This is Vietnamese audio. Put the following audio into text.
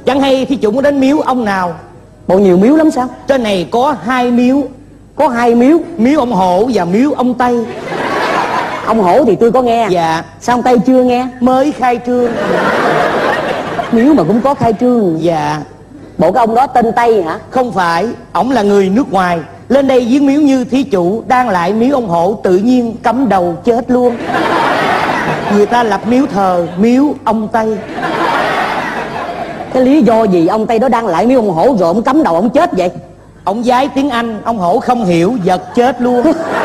Chẳng hay thí chủ muốn đến miếu ông nào? Bộ nhiều miếu lắm sao? Trên này có 2 miếu. Có 2 miếu? Miếu ông Hổ và miếu ông Tây. Ông Hổ thì tôi có nghe. Dạ. Sao ông Tây chưa nghe? Mới khai trương. Miếu mà cũng có khai trương? Dạ. Bộ cái ông đó tên Tây hả? Không phải, ổng là người nước ngoài. Lên đây viếng miếu như thí chủ đang lại miếu ông Hổ, tự nhiên cắm đầu chết luôn. Người ta lập miếu thờ miếu ông Tây. Cái lý do gì ông Tây đó đang lại miếu ông Hổ rồi ông cắm đầu ông chết vậy? Ông giái tiếng Anh, ông Hổ không hiểu, giật chết luôn.